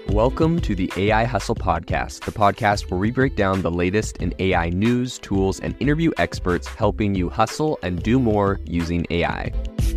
Welcome to the AI Hustle Podcast, the podcast where we break down the latest in AI news, tools, and interview experts helping you hustle and do more using AI.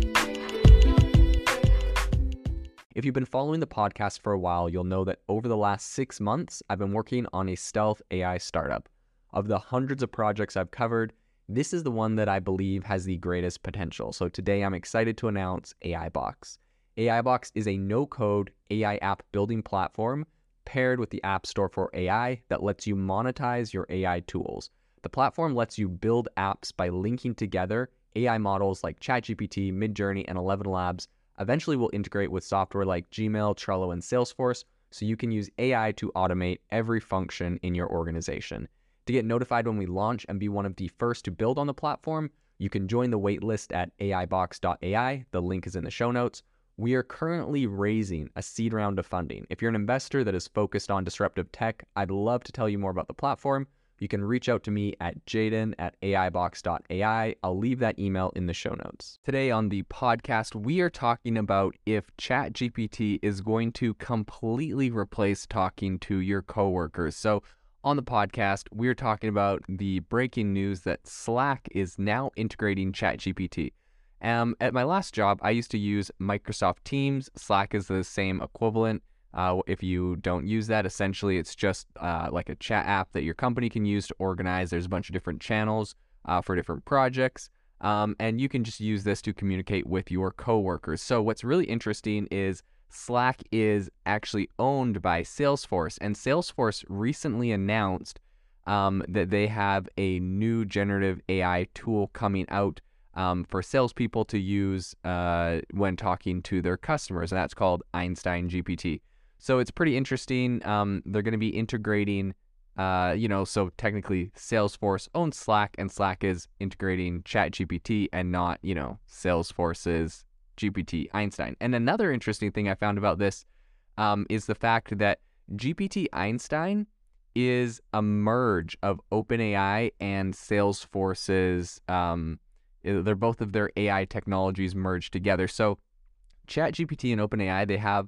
If you've been following the podcast for a while, you'll know that over the last 6 months, I've been working on a stealth AI startup. Of the hundreds of projects I've covered, this is the one that I believe has the greatest potential. So today I'm excited to announce AIBox. AIBox is a no-code AI app building platform paired with the App Store for AI that lets you monetize your AI tools. The platform lets you build apps by linking together AI models like ChatGPT, Midjourney, and ElevenLabs. Eventually will integrate with software like Gmail, Trello, and Salesforce, so you can use AI to automate every function in your organization. To get notified when we launch and be one of the first to build on the platform, you can join the waitlist at aibox.ai. The link is in the show notes. We are currently raising a seed round of funding. If you're an investor that is focused on disruptive tech, I'd love to tell you more about the platform. You can reach out to me at jaden@aibox.ai. I'll leave that email in the show notes. Today on the podcast, we are talking about if ChatGPT is going to completely replace talking to your coworkers. So on the podcast, we're talking about the breaking news that Slack is now integrating ChatGPT. At my last job, I used to use Microsoft Teams. Slack is the same equivalent. If you don't use that, essentially it's just like a chat app that your company can use to organize. There's a bunch of different channels for different projects, and you can just use this to communicate with your coworkers. So what's really interesting is Slack is actually owned by Salesforce, and Salesforce recently announced that they have a new generative AI tool coming out for salespeople to use when talking to their customers, and that's called Einstein GPT. So it's pretty interesting. They're going to be integrating, so technically Salesforce owns Slack, and Slack is integrating ChatGPT and not, Salesforce's GPT Einstein. And another interesting thing I found about this is the fact that GPT Einstein is a merge of OpenAI and Salesforce's they're both of their AI technologies merged together. So ChatGPT and OpenAI, they have,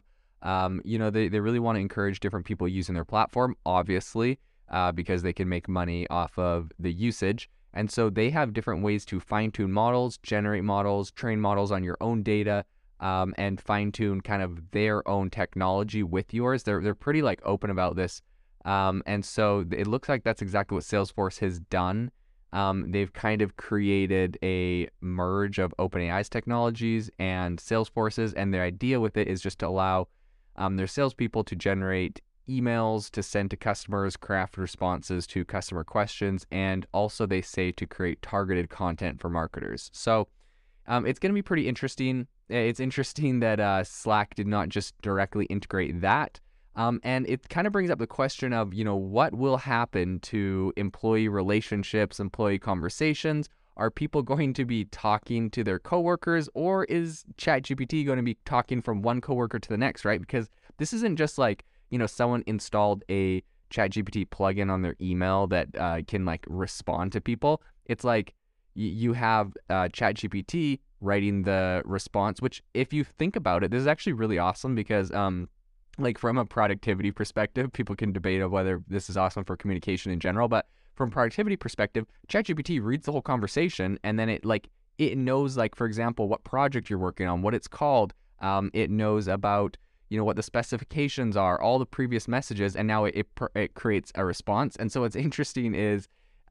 they really want to encourage different people using their platform, obviously, because they can make money off of the usage. And so they have different ways to fine-tune models, generate models, train models on your own data, and fine-tune kind of their own technology with yours. They're pretty open about this. And so it looks like that's exactly what Salesforce has done. They've kind of created a merge of OpenAI's technologies and Salesforce's, and their idea with it is just to allow their salespeople to generate emails to send to customers, craft responses to customer questions, and also they say to create targeted content for marketers. So it's going to be pretty interesting. It's interesting that Slack did not just directly integrate that. And it kind of brings up the question of, what will happen to employee relationships, employee conversations? Are people going to be talking to their coworkers, or is ChatGPT going to be talking from one coworker to the next, right? Because this isn't just someone installed a ChatGPT plugin on their email that can respond to people. It's like you have ChatGPT writing the response, which if you think about it, this is actually really awesome because from a productivity perspective, people can debate of whether this is awesome for communication in general, but from a productivity perspective, ChatGPT reads the whole conversation, and then it knows, for example, what project you're working on, what it's called. It knows about, what the specifications are, all the previous messages, and now it creates a response. And so what's interesting is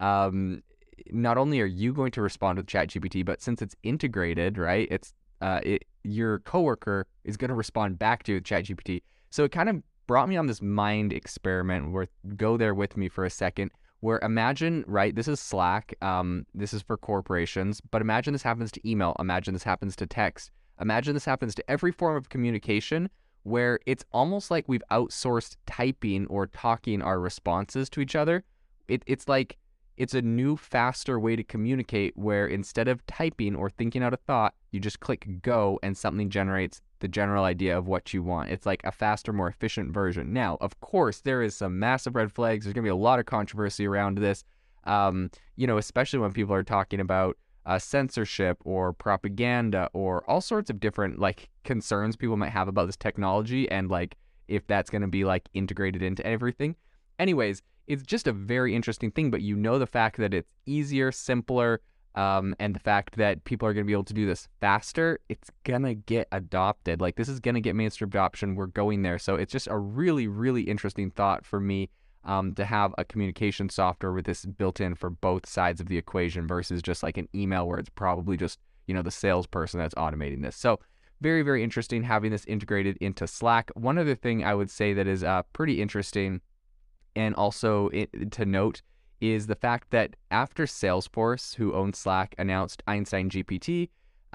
not only are you going to respond with ChatGPT, but since it's integrated, right, your coworker is going to respond back to ChatGPT. So it kind of brought me on this mind experiment where go there with me for a second, where imagine, right, this is Slack, this is for corporations, but imagine this happens to email, imagine this happens to text, imagine this happens to every form of communication where it's almost like we've outsourced typing or talking our responses to each other. It's like it's a new, faster way to communicate where instead of typing or thinking out a thought, you just click go and something generates the general idea of what you want. It's like a faster, more efficient version. Now, of course, there is some massive red flags. There's going to be a lot of controversy around this, especially when people are talking about censorship or propaganda or all sorts of different concerns people might have about this technology. And if that's going to be like integrated into everything. Anyways, it's just a very interesting thing, but the fact that it's easier, simpler, and the fact that people are going to be able to do this faster, it's going to get adopted. Like, this is going to get mainstream adoption. We're going there. So it's just a really, really interesting thought for me to have a communication software with this built in for both sides of the equation versus just like an email where it's probably just, the salesperson that's automating this. So very, very interesting having this integrated into Slack. One other thing I would say that is pretty interesting and also to note is the fact that after Salesforce, who owns Slack, announced Einstein GPT,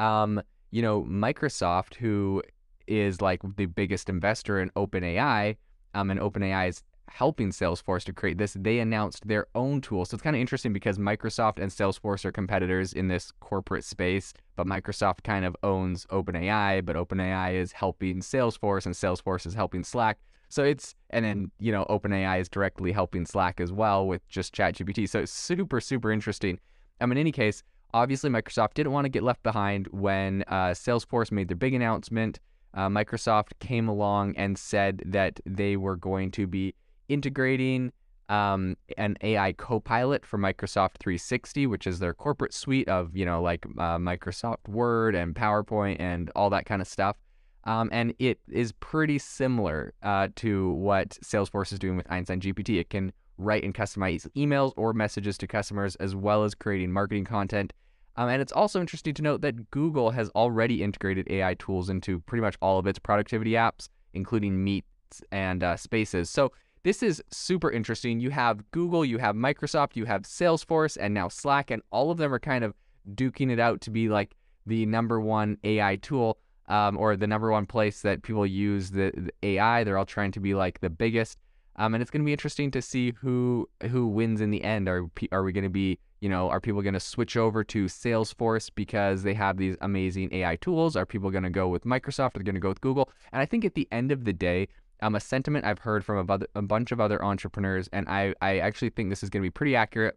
Microsoft, who is like the biggest investor in OpenAI, and OpenAI is helping Salesforce to create this, they announced their own tool. So it's kind of interesting because Microsoft and Salesforce are competitors in this corporate space, but Microsoft kind of owns OpenAI, but OpenAI is helping Salesforce and Salesforce is helping Slack. So and then, OpenAI is directly helping Slack as well with just ChatGPT. So it's super, super interesting. In any case, obviously Microsoft didn't want to get left behind when Salesforce made their big announcement. Microsoft came along and said that they were going to be integrating an AI Copilot for Microsoft 360, which is their corporate suite of, Microsoft Word and PowerPoint and all that kind of stuff. And it is pretty similar to what Salesforce is doing with Einstein GPT. It can write and customize emails or messages to customers, as well as creating marketing content. And it's also interesting to note that Google has already integrated AI tools into pretty much all of its productivity apps, including Meets and Spaces. So this is super interesting. You have Google, you have Microsoft, you have Salesforce, and now Slack, and all of them are kind of duking it out to be like the number one AI tool. Or the number one place that people use the AI. They're all trying to be like the biggest. And it's going to be interesting to see who wins in the end. Are we going to be, are people going to switch over to Salesforce because they have these amazing AI tools? Are people going to go with Microsoft? Are they going to go with Google? And I think at the end of the day, a sentiment I've heard from a bunch of other entrepreneurs, and I actually think this is going to be pretty accurate.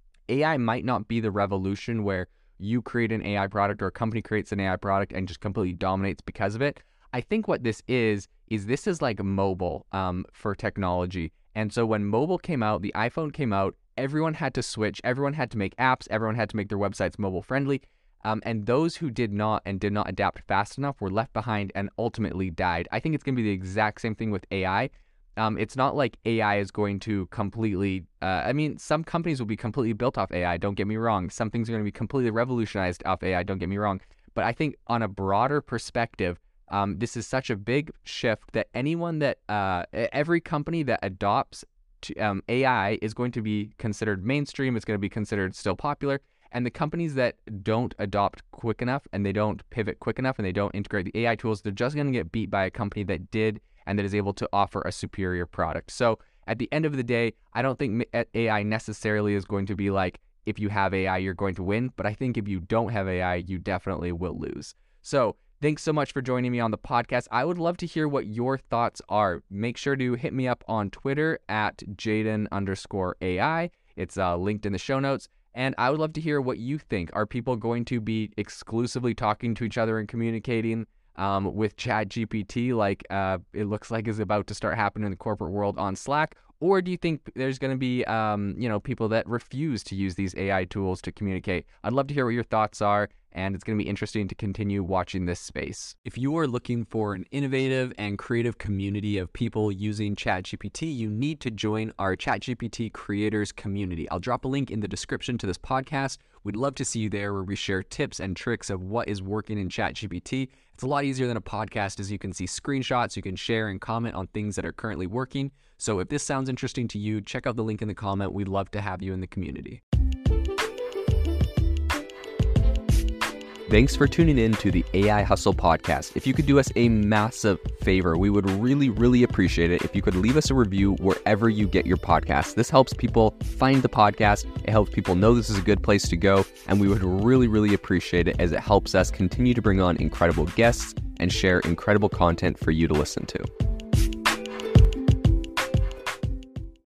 AI might not be the revolution where you create an AI product or a company creates an AI product and just completely dominates because of it. I think what this is like mobile for technology. And so when mobile came out, the iPhone came out, everyone had to switch, everyone had to make apps, everyone had to make their websites mobile friendly. And those who did not adapt fast enough were left behind and ultimately died. I think it's going to be the exact same thing with AI. It's not like AI is going to completely, some companies will be completely built off AI, don't get me wrong. Some things are going to be completely revolutionized off AI, don't get me wrong. But I think on a broader perspective, this is such a big shift that every company that adopts AI is going to be considered mainstream, it's going to be considered still popular. And the companies that don't adopt quick enough and they don't pivot quick enough and they don't integrate the AI tools, they're just going to get beat by a company that did and that is able to offer a superior product. So at the end of the day, I don't think AI necessarily is going to be like, if you have AI, you're going to win. But I think if you don't have AI, you definitely will lose. So thanks so much for joining me on the podcast. I would love to hear what your thoughts are. Make sure to hit me up on Twitter at Jaden_AI. It's linked in the show notes. And I would love to hear what you think. Are people going to be exclusively talking to each other and communicating with ChatGPT like it looks like is about to start happening in the corporate world on Slack? Or do you think there's going to be, people that refuse to use these AI tools to communicate? I'd love to hear what your thoughts are, and it's going to be interesting to continue watching this space. If you are looking for an innovative and creative community of people using ChatGPT, you need to join our ChatGPT creators community. I'll drop a link in the description to this podcast. We'd love to see you there, where we share tips and tricks of what is working in ChatGPT. It's a lot easier than a podcast, as you can see screenshots, you can share and comment on things that are currently working. So if this sounds interesting to you, check out the link in the comment. We'd love to have you in the community. Thanks for tuning in to the AI Hustle podcast. If you could do us a massive favor, we would really, really appreciate it if you could leave us a review wherever you get your podcasts. This helps people find the podcast. It helps people know this is a good place to go. And we would really, really appreciate it, as it helps us continue to bring on incredible guests and share incredible content for you to listen to.